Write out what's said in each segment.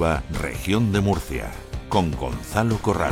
Deportiva Región de Murcia, con Gonzalo Corral.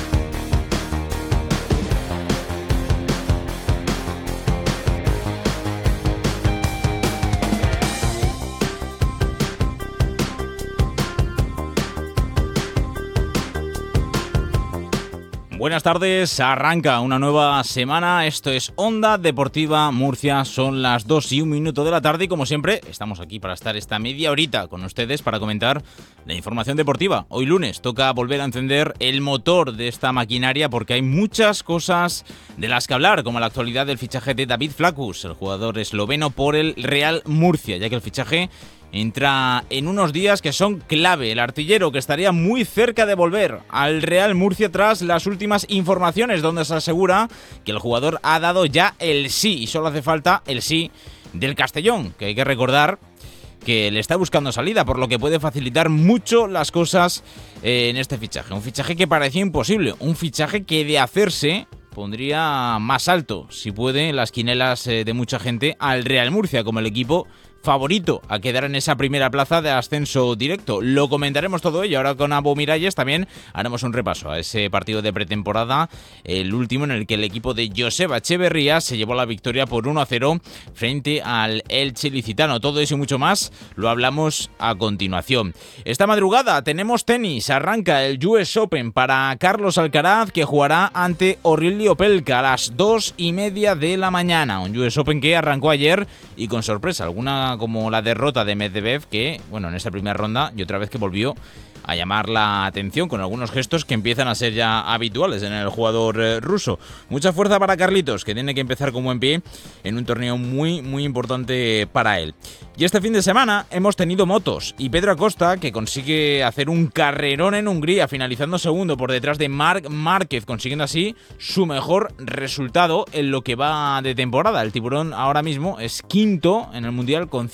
Buenas tardes, arranca una nueva semana, esto es Onda Deportiva Murcia, son las 2:01 de la tarde y como siempre estamos aquí para estar esta media horita con ustedes para comentar la información deportiva. Hoy lunes toca volver a encender el motor de esta maquinaria porque hay muchas cosas de las que hablar, como la actualidad del fichaje de David Flakus, el jugador esloveno por el Real Murcia, ya que el fichaje entra en unos días que son clave. El artillero que estaría muy cerca de volver al Real Murcia tras las últimas informaciones donde se asegura que el jugador ha dado ya el sí y solo hace falta el sí del Castellón, que hay que recordar que le está buscando salida, por lo que puede facilitar mucho las cosas en este fichaje. Un fichaje que parecía imposible, un fichaje que de hacerse pondría más alto, si puede, las quinelas de mucha gente al Real Murcia como el equipo favorito a quedar en esa primera plaza de ascenso directo. Lo comentaremos todo ello ahora con Abo Miralles. También haremos un repaso a ese partido de pretemporada, el último en el que el equipo de Joseba Echeverría se llevó la victoria por 1-0 frente al Elche Licitano. Todo eso y mucho más lo hablamos a continuación. Esta madrugada tenemos tenis. Arranca el US Open para Carlos Alcaraz, que jugará ante Aurelio Opelka a las 2:30 de la mañana. Un US Open que arrancó ayer y con sorpresa alguna como la derrota de Medvedev, que, bueno, en esta primera ronda y otra vez que volvió a llamar la atención con algunos gestos que empiezan a ser ya habituales en el jugador ruso. Mucha fuerza para Carlitos, que tiene que empezar con buen pie en un torneo muy, muy importante para él. Y este fin de semana hemos tenido motos y Pedro Acosta, que consigue hacer un carrerón en Hungría, finalizando segundo por detrás de Marc Márquez, consiguiendo así su mejor resultado en lo que va de temporada. El tiburón ahora mismo es quinto en el Mundial con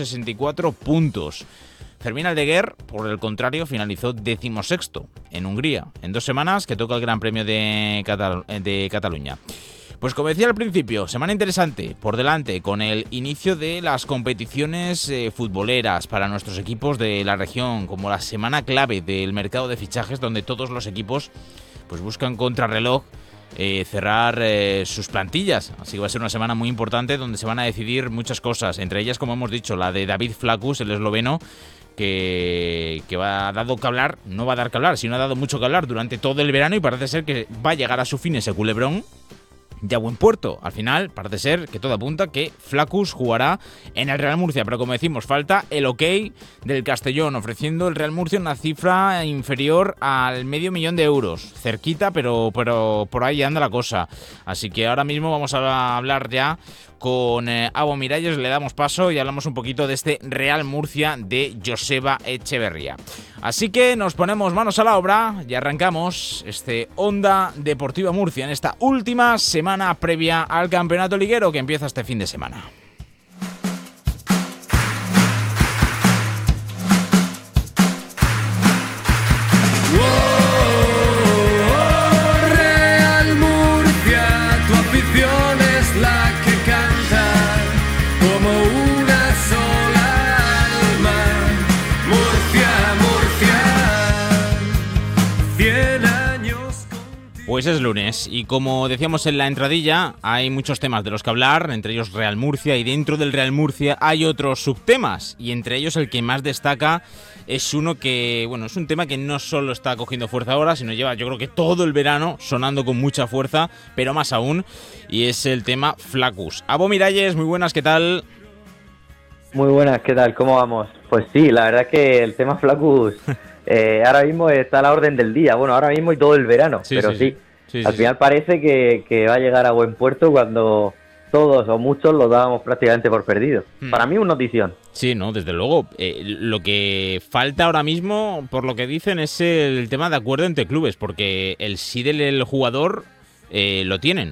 164 puntos. Fermín Aldeguer, por el contrario, finalizó 16º en Hungría, en 2 semanas que toca el Gran Premio de Cataluña. Pues como decía al principio, semana interesante por delante con el inicio de las competiciones futboleras para nuestros equipos de la región, como la semana clave del mercado de fichajes donde todos los equipos pues buscan contrarreloj cerrar sus plantillas. Así que va a ser una semana muy importante donde se van a decidir muchas cosas, entre ellas, como hemos dicho, la de David Flakus, el esloveno, que ha dado que hablar, no va a dar que hablar, sino ha dado mucho que hablar durante todo el verano y parece ser que va a llegar a su fin ese culebrón ya a buen puerto. Al final parece ser que todo apunta que Flakus jugará en el Real Murcia, pero como decimos, falta el ok del Castellón, ofreciendo el Real Murcia una cifra inferior al $500,000 de euros, cerquita, pero por ahí anda la cosa. Así que ahora mismo vamos a hablar ya con Abo Miralles, le damos paso y hablamos un poquito de este Real Murcia de Joseba Echeverría. Así que nos ponemos manos a la obra y arrancamos este Onda Deportiva Murcia en esta última semana previa al campeonato liguero que empieza este fin de semana. Real Murcia, tu afición es la que canta como una sola alma. Murcia, Murcia, 100 años contigo. Pues es lunes y como decíamos en la entradilla, hay muchos temas de los que hablar, entre ellos Real Murcia, y dentro del Real Murcia hay otros subtemas, y entre ellos el que más destaca es uno que, bueno, es un tema que no solo está cogiendo fuerza ahora, sino lleva, yo creo que todo el verano sonando con mucha fuerza, pero más aún, y es el tema Flakus. Abo Miralles, muy buenas, ¿qué tal? Muy buenas, ¿qué tal? ¿Cómo vamos? Pues sí, la verdad es que el tema Flakus ahora mismo está a la orden del día. Bueno, ahora mismo y todo el verano, Sí, pero sí. al final parece que va a llegar a buen puerto cuando todos o muchos lo dábamos prácticamente por perdido. Para mí una notición. Sí, no, desde luego. Lo que falta ahora mismo, por lo que dicen, es el tema de acuerdo entre clubes, porque el sí del jugador lo tienen.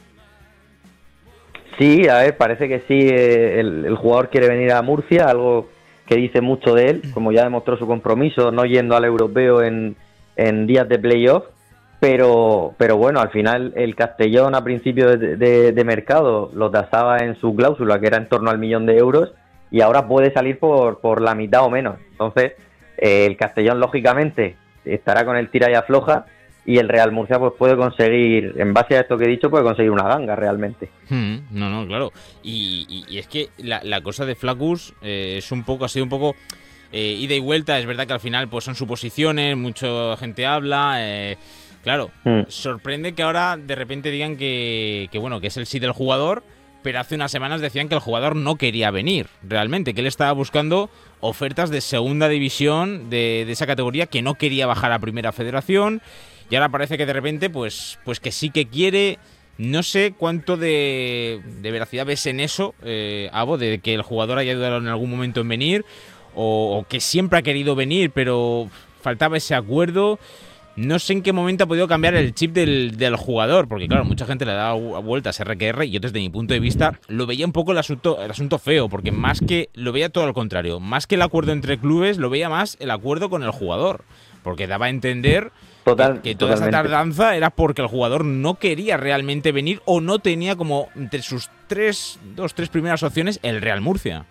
Sí, a ver, parece que sí, el jugador quiere venir a Murcia, algo que dice mucho de él, como ya demostró su compromiso, no yendo al europeo en días de playoff, pero bueno, al final el Castellón a principio de mercado lo tasaba en su cláusula, que era en torno al $1.000.000 de euros, y ahora puede salir por la mitad o menos. Entonces, El Castellón, lógicamente, estará con el tira y afloja, y el Real Murcia pues puede conseguir, en base a esto que he dicho, puede conseguir una ganga realmente. No, claro. Y es que la cosa de Flaccus ha sido un poco ida y vuelta. Es verdad que al final pues son suposiciones, mucha gente habla. Claro, sorprende que ahora de repente digan que es el sí del jugador, pero hace unas semanas decían que el jugador no quería venir realmente, que él estaba buscando ofertas de segunda división de esa categoría, que no quería bajar a Primera Federación. Y ahora parece que de repente, pues que sí que quiere. No sé cuánto de veracidad ves en eso, Abo, de que el jugador haya dudado en algún momento en venir, o que siempre ha querido venir, pero faltaba ese acuerdo. No sé en qué momento ha podido cambiar el chip del jugador, porque claro, mucha gente le ha dado vueltas a RQR, y yo desde mi punto de vista lo veía un poco el asunto feo, porque más que lo veía todo lo contrario, más que el acuerdo entre clubes, lo veía más el acuerdo con el jugador, porque daba a entender que toda esa tardanza era porque el jugador no quería realmente venir, o no tenía como entre sus tres primeras opciones el Real Murcia.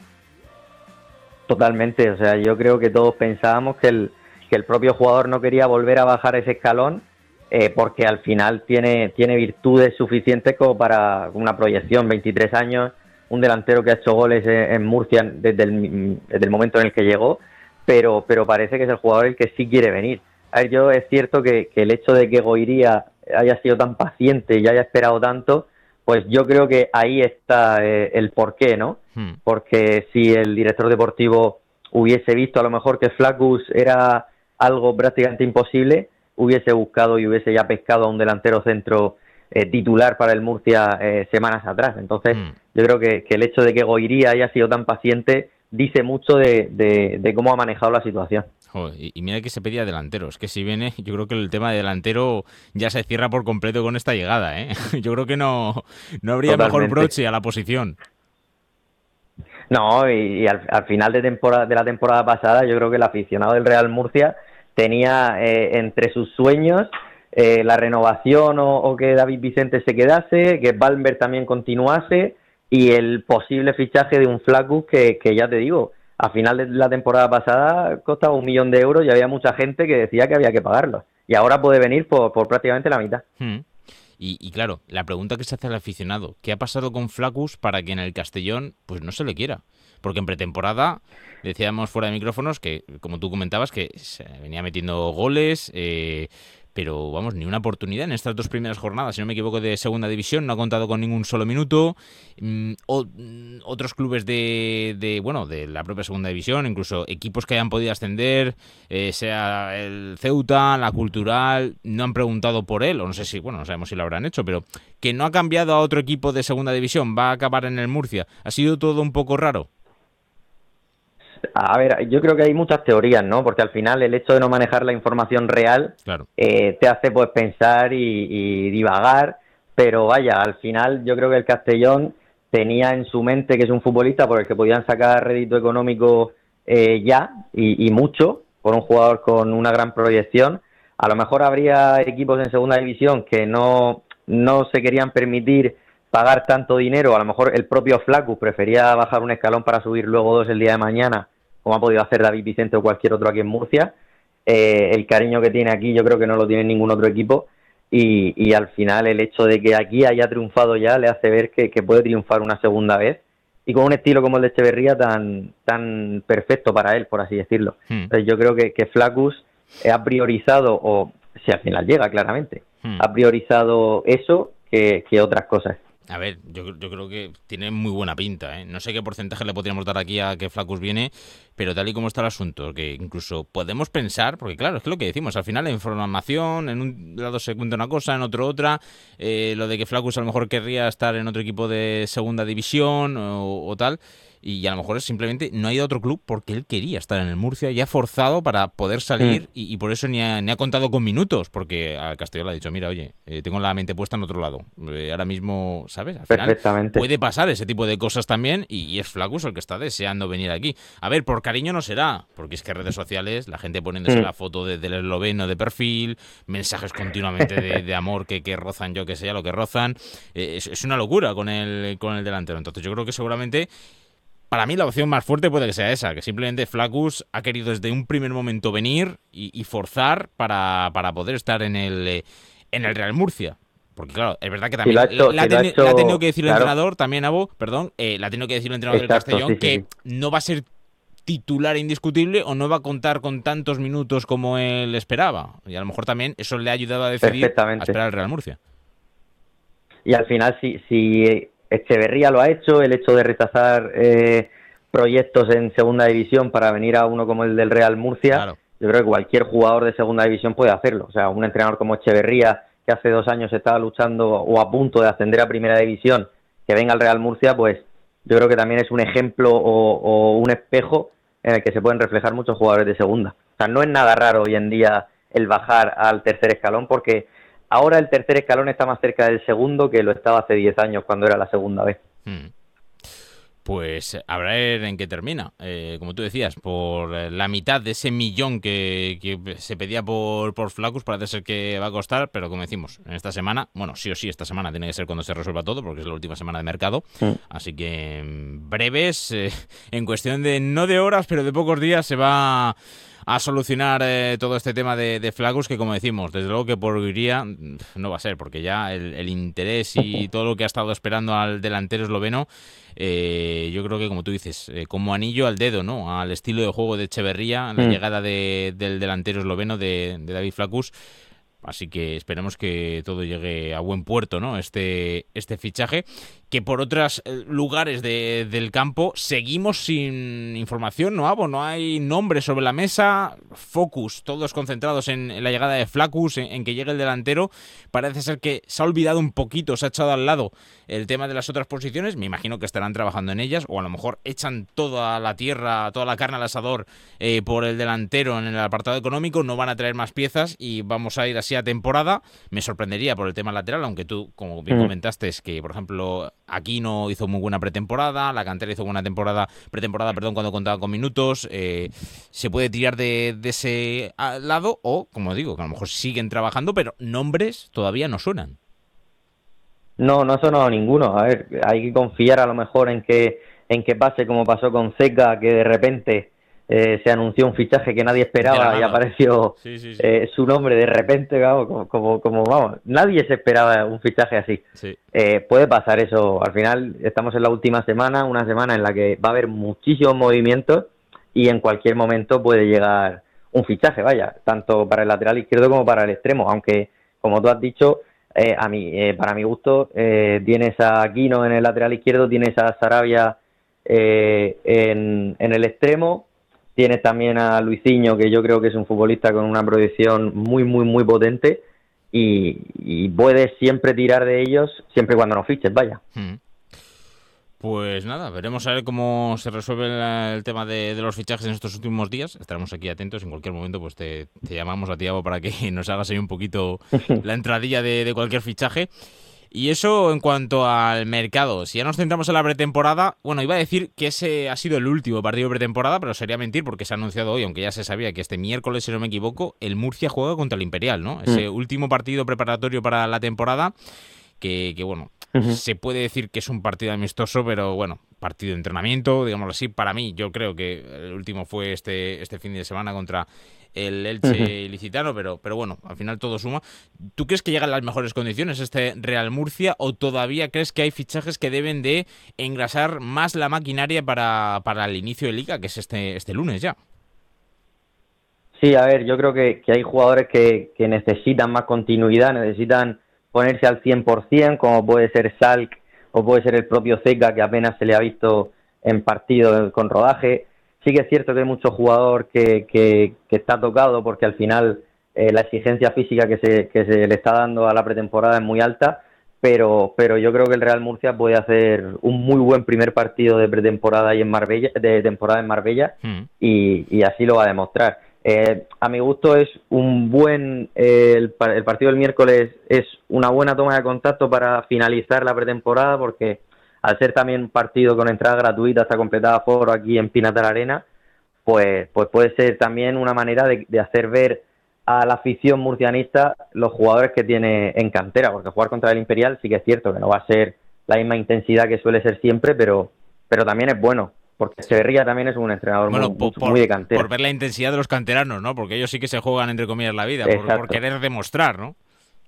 Totalmente, o sea, yo creo que todos pensábamos que el propio jugador no quería volver a bajar ese escalón, porque al final tiene virtudes suficientes como para una proyección, 23 años, un delantero que ha hecho goles en Murcia desde el momento en el que llegó, pero parece que es el jugador el que sí quiere venir. A ver, es cierto que el hecho de que Goiría haya sido tan paciente y haya esperado tanto, pues yo creo que ahí está el porqué, ¿no? Porque si el director deportivo hubiese visto a lo mejor que Flaccus era algo prácticamente imposible, hubiese buscado y hubiese ya pescado a un delantero centro titular para el Murcia semanas atrás. Entonces yo creo que el hecho de que Goiría haya sido tan paciente dice mucho de cómo ha manejado la situación. Joder, y mira que se pedía delantero. Es que si viene, yo creo que el tema de delantero ya se cierra por completo con esta llegada, ¿eh? Yo creo que no habría Totalmente. mejor broche a la posición. No, y al final de la temporada pasada, yo creo que el aficionado del Real Murcia tenía entre sus sueños la renovación o que David Vicente se quedase, que Bamberg también continuase, y el posible fichaje de un Flaccus que ya te digo, a final de la temporada pasada costaba 1 millón de euros y había mucha gente que decía que había que pagarlo. Y ahora puede venir por prácticamente la mitad. Y claro, la pregunta que se hace al aficionado, ¿qué ha pasado con Flaccus para que en el Castellón pues no se le quiera? Porque en pretemporada decíamos fuera de micrófonos que, como tú comentabas, que se venía metiendo goles, pero vamos, ni una oportunidad en estas 2 primeras jornadas, si no me equivoco, de segunda división, no ha contado con ningún solo minuto. Otros clubes de la propia segunda división, incluso equipos que hayan podido ascender, sea el Ceuta, la Cultural, no han preguntado por él, o no sé si, no sabemos si lo habrán hecho, pero que no ha cambiado a otro equipo de segunda división, va a acabar en el Murcia. Ha sido todo un poco raro. A ver, yo creo que hay muchas teorías, ¿no? Porque al final el hecho de no manejar la información real, claro, te hace pues pensar y divagar, pero vaya, al final yo creo que el Castellón tenía en su mente que es un futbolista por el que podían sacar rédito económico ya, y mucho, por un jugador con una gran proyección. A lo mejor habría equipos en segunda división que no se querían permitir pagar tanto dinero, a lo mejor el propio Flaccus prefería bajar un escalón para subir luego 2 el día de mañana, como ha podido hacer David Vicente o cualquier otro aquí en Murcia. El cariño que tiene aquí yo creo que no lo tiene ningún otro equipo, y al final el hecho de que aquí haya triunfado ya le hace ver que puede triunfar una segunda vez, y con un estilo como el de Echeverría tan perfecto para él, por así decirlo. Entonces yo creo que Flaccus ha priorizado, o si al final llega claramente, ha priorizado eso que otras cosas. A ver, yo creo que tiene muy buena pinta, ¿eh? No sé qué porcentaje le podríamos dar aquí a que Flaccus viene, pero tal y como está el asunto, que incluso podemos pensar, porque claro, es que lo que decimos, al final la información, en un lado se cuenta una cosa, en otro otra, lo de que Flaccus a lo mejor querría estar en otro equipo de segunda división o tal, y a lo mejor es simplemente no ha ido a otro club porque él quería estar en el Murcia y ha forzado para poder salir, y por eso ni ha contado con minutos, porque al Castellón le ha dicho, mira, oye, tengo la mente puesta en otro lado, ahora mismo, ¿sabes? Al final puede pasar ese tipo de cosas también, y es Flaccus el que está deseando venir aquí. A ver, por cariño no será, porque es que en redes sociales la gente poniéndose la foto del esloveno de perfil, mensajes continuamente de amor que rozan, yo que sé, lo que rozan, es una locura con el delantero. Entonces yo creo que seguramente para mí la opción más fuerte puede que sea esa, que simplemente Flaccus ha querido desde un primer momento venir y forzar para poder estar en el Real Murcia. Porque claro, es verdad que también le ha tenido que decir el entrenador, también Abo, perdón, le ha tenido que decir el entrenador del Castellón que no va a ser titular indiscutible o no va a contar con tantos minutos como él esperaba. Y a lo mejor también eso le ha ayudado a decidir a esperar al Real Murcia. Y al final, si Echeverría lo ha hecho, el hecho de rechazar proyectos en segunda división para venir a uno como el del Real Murcia, claro, yo creo que cualquier jugador de segunda división puede hacerlo. O sea, un entrenador como Echeverría, que hace 2 años estaba luchando o a punto de ascender a primera división, que venga al Real Murcia, pues yo creo que también es un ejemplo o un espejo en el que se pueden reflejar muchos jugadores de segunda. O sea, no es nada raro hoy en día el bajar al tercer escalón, porque ahora el tercer escalón está más cerca del segundo que lo estaba hace 10 años cuando era la segunda vez. Pues a ver en qué termina. Como tú decías, por la mitad de ese millón que se pedía por Flaccus, parece ser que va a costar, pero como decimos, en esta semana, bueno, sí o sí, esta semana tiene que ser cuando se resuelva todo, porque es la última semana de mercado. Así que en breves, en cuestión de no de horas, pero de pocos días, se va a solucionar todo este tema de Flaccus, que como decimos, desde luego que por Hungría no va a ser, porque ya el interés y todo lo que ha estado esperando al delantero esloveno, yo creo que, como tú dices, como anillo al dedo, ¿no? Al estilo de juego de Echeverría, la llegada del delantero esloveno de David Flaccus. Así que esperemos que todo llegue a buen puerto, ¿no? Este fichaje, que por otros lugares del campo seguimos sin información, ¿no, Abo? No hay nombres sobre la mesa, focus, todos concentrados en la llegada de Flaccus, en que llegue el delantero. Parece ser que se ha olvidado un poquito, se ha echado al lado el tema de las otras posiciones. Me imagino que estarán trabajando en ellas, o a lo mejor echan toda la tierra, toda la carne al asador por el delantero en el apartado económico. No van a traer más piezas y vamos a ir así a temporada. Me sorprendería por el tema lateral, aunque tú, como bien comentaste, es que, por ejemplo, Aquino hizo muy buena pretemporada, la cantera hizo buena pretemporada, cuando contaba con minutos. Se puede tirar de ese lado, o, como digo, que a lo mejor siguen trabajando, pero nombres todavía no suenan. No ha sonado ninguno. A ver, hay que confiar a lo mejor en que pase como pasó con Zeca, que de repente se anunció un fichaje que nadie esperaba y apareció su nombre de repente, vamos, como vamos, nadie se esperaba un fichaje así. Puede pasar eso. Al final estamos en la última semana, una semana en la que va a haber muchísimos movimientos y en cualquier momento puede llegar un fichaje, vaya, tanto para el lateral izquierdo como para el extremo, aunque, como tú has dicho, para mi gusto, tienes a Aquino en el lateral izquierdo, tienes a Sarabia en el extremo. Tienes también a Luisinho, que yo creo que es un futbolista con una proyección muy, muy, muy potente y puedes siempre tirar de ellos, siempre y cuando no fiches, vaya. Pues nada, veremos a ver cómo se resuelve el tema de los fichajes en estos últimos días. Estaremos aquí atentos. En cualquier momento pues te llamamos a ti, Abo, para que nos hagas ahí un poquito la entradilla de cualquier fichaje. Y eso en cuanto al mercado. Si ya nos centramos en la pretemporada, bueno, iba a decir que ese ha sido el último partido de pretemporada, pero sería mentir porque se ha anunciado hoy, aunque ya se sabía que este miércoles, si no me equivoco, el Murcia juega contra el Imperial, ¿no? Ese último partido preparatorio para la temporada, que bueno, se puede decir que es un partido amistoso, pero bueno, partido de entrenamiento, digámoslo así. Para mí, yo creo que el último fue este fin de semana contra el Elche ilicitano, pero bueno, al final todo suma. ¿Tú crees que llegan las mejores condiciones este Real Murcia, o todavía crees que hay fichajes que deben de engrasar más la maquinaria para el inicio de Liga, que es este lunes ya? Sí, a ver, yo creo que hay jugadores que necesitan más continuidad, necesitan ponerse al 100%, como puede ser Salk o puede ser el propio Zeca, que apenas se le ha visto en partido con rodaje. Sí que es cierto que hay mucho jugador que está tocado, porque al final la exigencia física que se le está dando a la pretemporada es muy alta, pero yo creo que el Real Murcia puede hacer un muy buen primer partido de pretemporada y de temporada en Marbella, y así lo va a demostrar. A mi gusto es un buen el partido del miércoles es una buena toma de contacto para finalizar la pretemporada, porque al ser también un partido con entrada gratuita hasta completada aforo aquí en Pinatar Arena, pues puede ser también una manera de hacer ver a la afición murcianista los jugadores que tiene en cantera, porque jugar contra el Imperial sí que es cierto que no va a ser la misma intensidad que suele ser siempre, pero también es bueno. porque Echeverría también es un entrenador Bueno, muy de cantera. por ver la intensidad de los canteranos, ¿no? Porque ellos sí que se juegan, entre comillas, la vida, por querer demostrar, ¿no?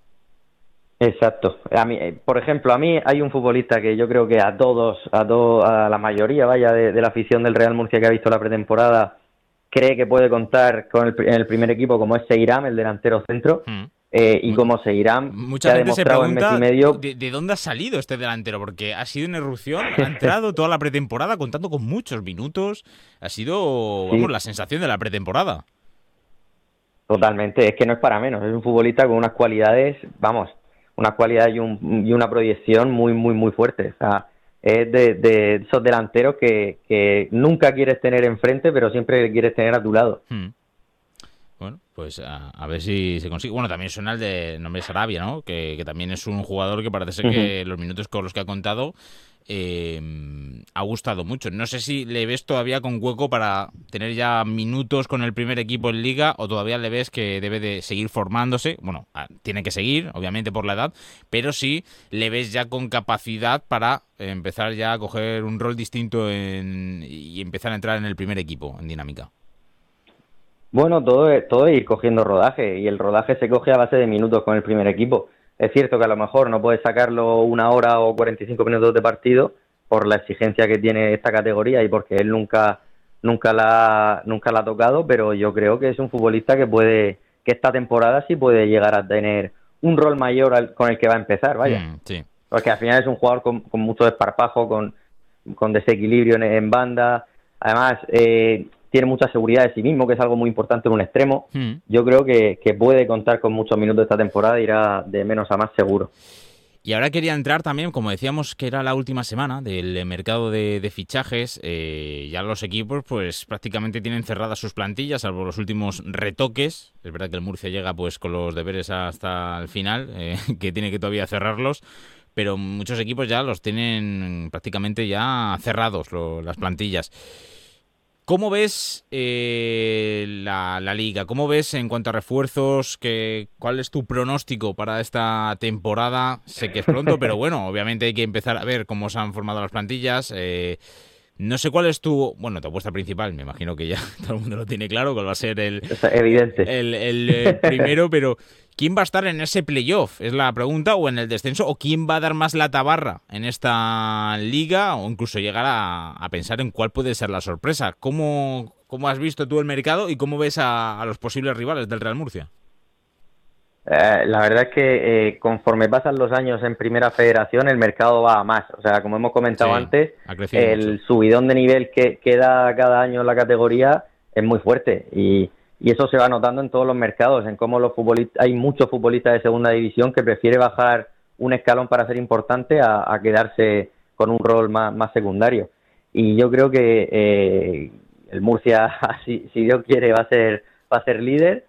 Exacto. A mí, por ejemplo, a mí hay un futbolista que yo creo que a la mayoría, vaya, de la afición del Real Murcia que ha visto la pretemporada, cree que puede contar en el primer equipo, como es Seiram, el delantero centro. Y como Seiram mucha gente se pregunta pregunta en mes y medio, de dónde ha salido este delantero, porque ha sido en erupción, ha entrado toda la pretemporada contando con muchos minutos, ha sido, vamos, la sensación de la pretemporada. Totalmente, es que no es para menos, es un futbolista con unas cualidades, vamos, una cualidad y una proyección muy, muy, muy fuerte. O sea, es de esos delanteros que nunca quieres tener enfrente, pero siempre quieres tener a tu lado. Bueno, pues a ver si se consigue. Bueno, también suena el de nombre Sarabia, ¿no? Que también es un jugador que parece ser que los minutos con los que ha contado ha gustado mucho. No sé si le ves todavía con hueco para tener ya minutos con el primer equipo en Liga, o todavía le ves que debe de seguir formándose. Bueno, tiene que seguir, obviamente por la edad, pero sí le ves ya con capacidad para empezar ya a coger un rol distinto y empezar a entrar en el primer equipo en dinámica. Bueno, todo es ir cogiendo rodaje, y el rodaje se coge a base de minutos con el primer equipo. Es cierto que a lo mejor no puedes sacarlo 1 hora o 45 minutos de partido por la exigencia que tiene esta categoría y porque él nunca la ha tocado, pero yo creo que es un futbolista que esta temporada sí puede llegar a tener un rol mayor con el que va a empezar, vaya. Sí. Porque al final es un jugador con mucho desparpajo, con desequilibrio en banda. Además, tiene mucha seguridad de sí mismo, que es algo muy importante en un extremo. Yo creo que puede contar con muchos minutos esta temporada, irá de menos a más seguro. Y ahora quería entrar también, como decíamos que era la última semana del mercado de fichajes, ya los equipos pues prácticamente tienen cerradas sus plantillas, salvo los últimos retoques. Es verdad que el Murcia llega pues con los deberes hasta el final, que tiene que todavía cerrarlos, pero muchos equipos ya los tienen prácticamente ya cerrados las plantillas. ¿Cómo ves la Liga? ¿Cómo ves en cuanto a refuerzos? ¿Cuál es tu pronóstico para esta temporada? Sé que es pronto, pero bueno, obviamente hay que empezar a ver cómo se han formado las plantillas. No sé cuál es tu apuesta principal. Me imagino que ya todo el mundo lo tiene claro, cuál va a ser el primero, pero ¿quién va a estar en ese playoff? Es la pregunta, o en el descenso, o quién va a dar más la tabarra en esta liga, o incluso llegar a pensar en cuál puede ser la sorpresa. ¿Cómo has visto tú el mercado y cómo ves a los posibles rivales del Real Murcia? La verdad es que conforme pasan los años en Primera Federación, el mercado va a más. O sea, como hemos comentado antes, el mucho. Subidón de nivel que da cada año la categoría es muy fuerte, y eso se va notando en todos los mercados, en cómo hay muchos futbolistas de segunda división que prefiere bajar un escalón para ser importante a quedarse con un rol más secundario. Y yo creo que el Murcia, si Dios quiere, va a ser líder.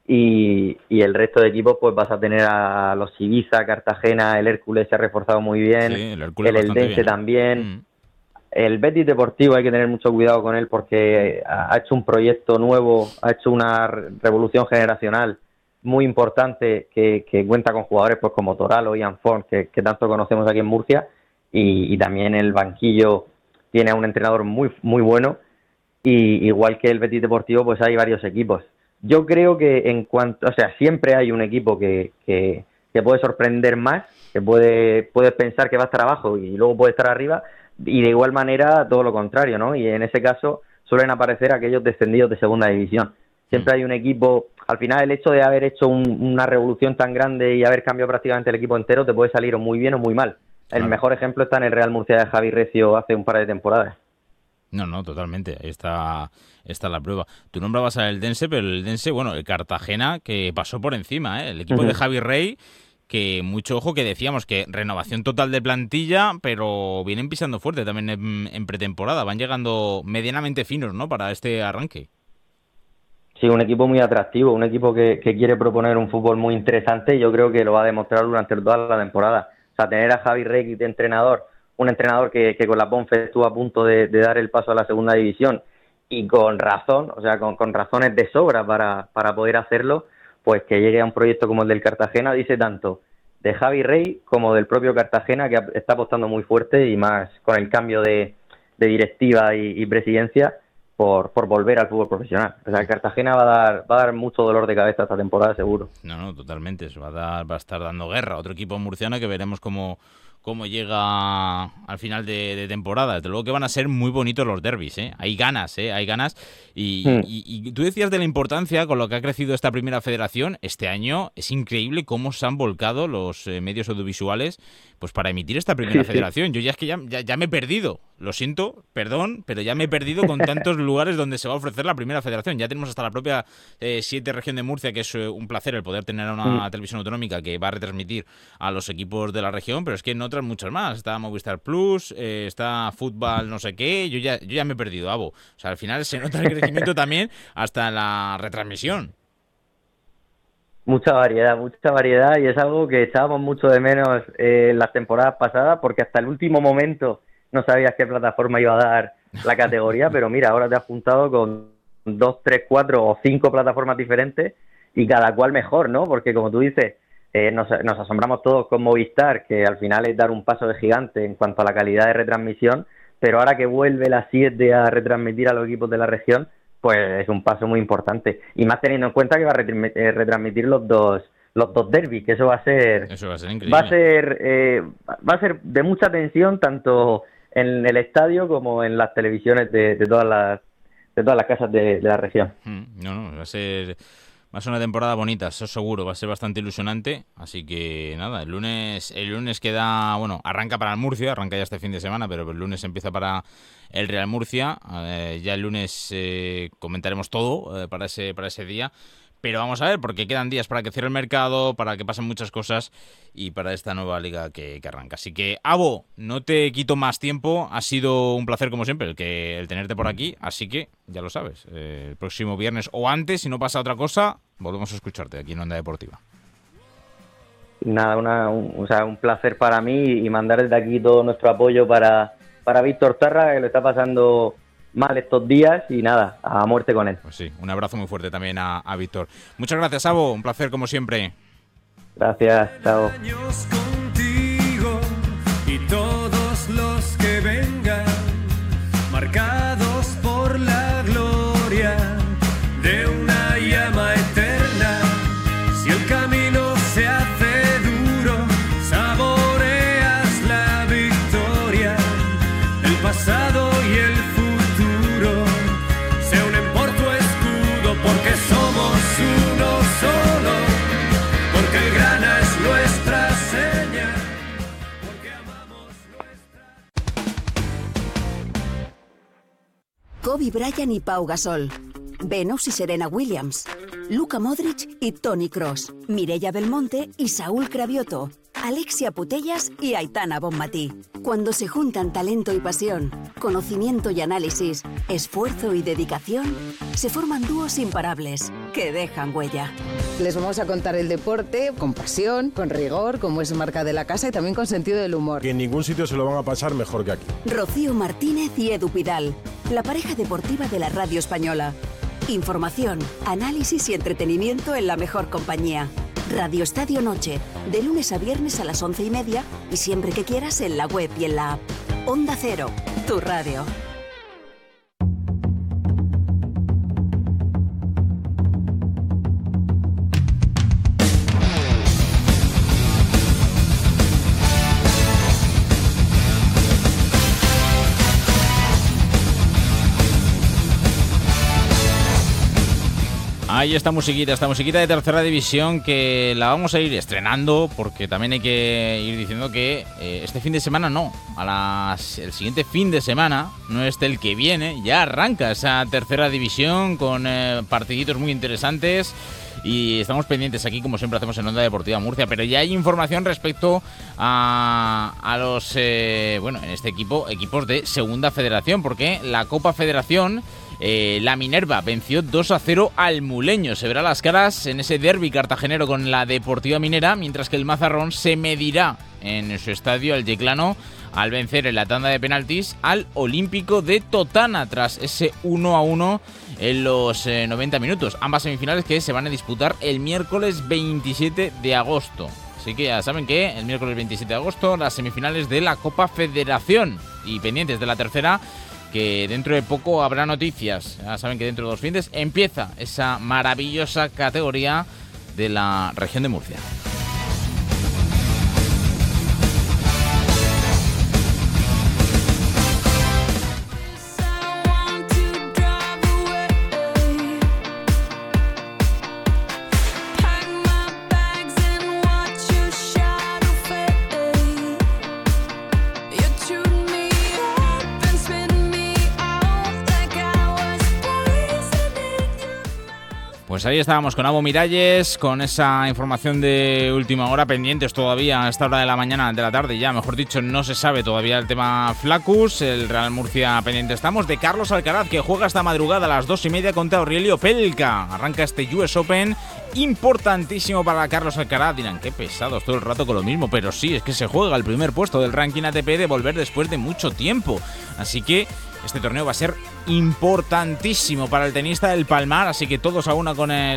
Y el resto de equipos pues vas a tener a los Ibiza, Cartagena, el Hércules se ha reforzado muy bien, sí, el Eldense también. El Betis Deportivo hay que tener mucho cuidado con él porque ha hecho un proyecto nuevo, ha hecho una revolución generacional muy importante que cuenta con jugadores pues como Toral o Ian Font, que tanto conocemos aquí en Murcia, y también el banquillo tiene a un entrenador muy, muy bueno, y igual que el Betis Deportivo pues hay varios equipos. Yo creo que siempre hay un equipo que puede sorprender más, que puedes pensar que va a estar abajo y luego puede estar arriba, y de igual manera todo lo contrario, ¿no? Y en ese caso suelen aparecer aquellos descendidos de segunda división. Siempre hay un equipo, al final el hecho de haber hecho una revolución tan grande y haber cambiado prácticamente el equipo entero te puede salir o muy bien o muy mal. El mejor ejemplo está en el Real Murcia de Javi Recio hace un par de temporadas. No, totalmente. Ahí está la prueba. Tú nombrabas al Eldense, pero el Eldense, el Cartagena, que pasó por encima, ¿eh? El equipo de Javi Rey, que mucho ojo, que decíamos que renovación total de plantilla, pero vienen pisando fuerte también en pretemporada. Van llegando medianamente finos, ¿no?, para este arranque. Sí, un equipo muy atractivo, un equipo que quiere proponer un fútbol muy interesante, y yo creo que lo va a demostrar durante toda la temporada. O sea, tener a Javi Rey de entrenador, un entrenador que con la Ponfe estuvo a punto de dar el paso a la segunda división, y con razón, o sea, con razones de sobra para poder hacerlo, pues que llegue a un proyecto como el del Cartagena, dice tanto de Javi Rey como del propio Cartagena, que está apostando muy fuerte, y más con el cambio de directiva y presidencia por volver al fútbol profesional. O sea, Cartagena va a dar mucho dolor de cabeza esta temporada, seguro. No, totalmente. Eso va a estar dando guerra. Otro equipo murciano que veremos cómo llega al final de temporada. Desde luego que van a ser muy bonitos los derbis, ¿eh? Hay ganas, ¿eh? Hay ganas. Y tú decías de la importancia con lo que ha crecido esta primera federación. Este año es increíble cómo se han volcado los medios audiovisuales pues para emitir esta primera federación. Yo ya es que ya me he perdido. Lo siento, perdón, pero ya me he perdido con tantos lugares donde se va a ofrecer la primera federación. Ya tenemos hasta la propia 7 región de Murcia, que es un placer el poder tener una televisión autonómica que va a retransmitir a los equipos de la región, pero es que en otras muchas más. Está Movistar Plus, está Fútbol no sé qué. Yo ya me he perdido, Abo. O sea, al final se nota el crecimiento también hasta la retransmisión. Mucha variedad, y es algo que echábamos mucho de menos en las temporadas pasadas, porque hasta el último momento no sabías qué plataforma iba a dar la categoría, pero mira, ahora te has juntado con 2, 3, 4 o 5 plataformas diferentes y cada cual mejor, ¿no? Porque como tú dices, nos asombramos todos con Movistar, que al final es dar un paso de gigante en cuanto a la calidad de retransmisión, pero ahora que vuelve la 7 a retransmitir a los equipos de la región, pues es un paso muy importante. Y más teniendo en cuenta que va a retransmitir los dos derbis, que eso va a ser increíble. Va a ser de mucha tensión, tanto en el estadio como en las televisiones de todas las casas de la región. Va a ser una temporada bonita, eso seguro, va a ser bastante ilusionante, así que nada, el lunes queda, arranca para el Murcia, arranca ya este fin de semana, pero el lunes empieza para el Real Murcia, ya el lunes comentaremos todo para ese día. Pero vamos a ver, porque quedan días para que cierre el mercado, para que pasen muchas cosas y para esta nueva liga que arranca. Así que, Abo, no te quito más tiempo. Ha sido un placer, como siempre, el tenerte por aquí. Así que, ya lo sabes, el próximo viernes o antes, si no pasa otra cosa, volvemos a escucharte aquí en Onda Deportiva. Nada, un placer para mí y mandar desde aquí todo nuestro apoyo para Víctor Tarra, que lo está pasando mal estos días, y nada, a muerte con él. Pues sí, un abrazo muy fuerte también a Víctor. Muchas gracias, Abo, un placer como siempre. Gracias, chao. Años contigo y todos los que vengan, marcados por la gloria de una llama eterna. Si el camino se hace duro, saboreas la victoria. El pasado y el se unen por tu escudo, porque somos uno solo, porque el grana es nuestra seña, porque amamos nuestra... Kobe Bryant y Pau Gasol, Venus y Serena Williams, Luka Modric y Toni Kroos, Mireia Belmonte y Saúl Cravioto, Alexia Putellas y Aitana Bonmatí. Cuando se juntan talento y pasión, conocimiento y análisis, esfuerzo y dedicación, se forman dúos imparables que dejan huella. Les vamos a contar el deporte con pasión, con rigor, como es marca de la casa, y también con sentido del humor. Que en ningún sitio se lo van a pasar mejor que aquí. Rocío Martínez y Edu Pidal, la pareja deportiva de la radio española. Información, análisis y entretenimiento en la mejor compañía. Radio Estadio Noche, de lunes a viernes a las 11:30 y siempre que quieras en la web y en la app. Onda Cero, tu radio. Ahí esta musiquita de tercera división, que la vamos a ir estrenando, porque también hay que ir diciendo que este fin de semana no, el siguiente fin de semana, no el que viene, ya arranca esa tercera división con partiditos muy interesantes. Y estamos pendientes aquí, como siempre hacemos en Onda Deportiva Murcia, pero ya hay información respecto a los, en este equipos de Segunda Federación, porque la Copa Federación, la Minerva venció 2-0 al Muleño. Se verá las caras en ese derbi cartagenero con la Deportiva Minera, mientras que el Mazarrón se medirá en su estadio al Yeclano al vencer en la tanda de penaltis al Olímpico de Totana tras ese 1-1 en los 90 minutos. Ambas semifinales que se van a disputar el miércoles 27 de agosto. Así que ya saben que el miércoles 27 de agosto las semifinales de la Copa Federación, y pendientes de la tercera, que dentro de poco habrá noticias. Ya saben que dentro de 2 fines empieza esa maravillosa categoría de la región de Murcia. Pues ahí estábamos con Abo Miralles, con esa información de última hora, pendientes todavía a esta hora de la mañana, de la tarde ya, mejor dicho, no se sabe todavía el tema Flaccus, el Real Murcia pendiente estamos, de Carlos Alcaraz, que juega esta madrugada a las 2:30 contra Aurelio Pelka. Arranca este US Open, importantísimo para Carlos Alcaraz. Dirán, qué pesados todo el rato con lo mismo, pero sí, es que se juega el primer puesto del ranking ATP de volver después de mucho tiempo. Así que este torneo va a ser importantísimo para el tenista del Palmar, así que todos a una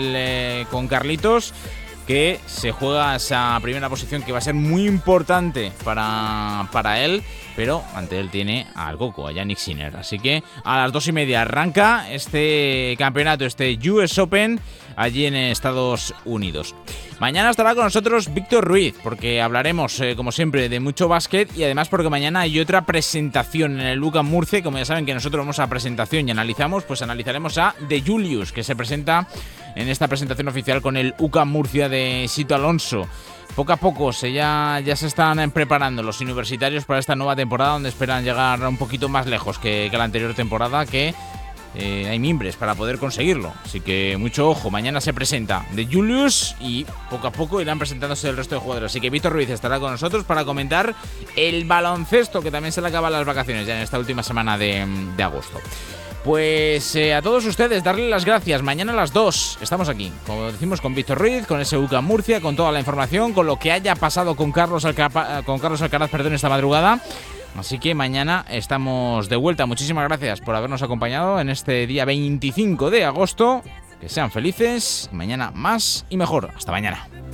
con Carlitos, que se juega esa primera posición que va a ser muy importante para él, pero ante él tiene al Coco, a Jannik Sinner. Así que a las 2:30 arranca este campeonato, este US Open, allí en Estados Unidos. Mañana estará con nosotros Víctor Ruiz, porque hablaremos, como siempre, de mucho básquet, y además porque mañana hay otra presentación en el UCAM Murcia. Como ya saben que nosotros vamos a presentación y analizamos, pues analizaremos a De Julius, que se presenta en esta presentación oficial con el UCAM Murcia de Sito Alonso. Poco a poco ya se están preparando los universitarios para esta nueva temporada, donde esperan llegar un poquito más lejos que la anterior temporada, que hay mimbres para poder conseguirlo. Así que mucho ojo, mañana se presenta De Julius y poco a poco irán presentándose el resto de jugadores. Así que Víctor Ruiz estará con nosotros para comentar el baloncesto, que también se le acaban las vacaciones ya en esta última semana de agosto. Pues a todos ustedes, darle las gracias. Mañana a las 2 estamos aquí, como decimos, con Víctor Ruiz, con ese UCAM Murcia, con toda la información, con lo que haya pasado con Carlos Alcaraz, esta madrugada. Así que mañana estamos de vuelta. Muchísimas gracias por habernos acompañado en este día 25 de agosto. Que sean felices. Mañana más y mejor. Hasta mañana.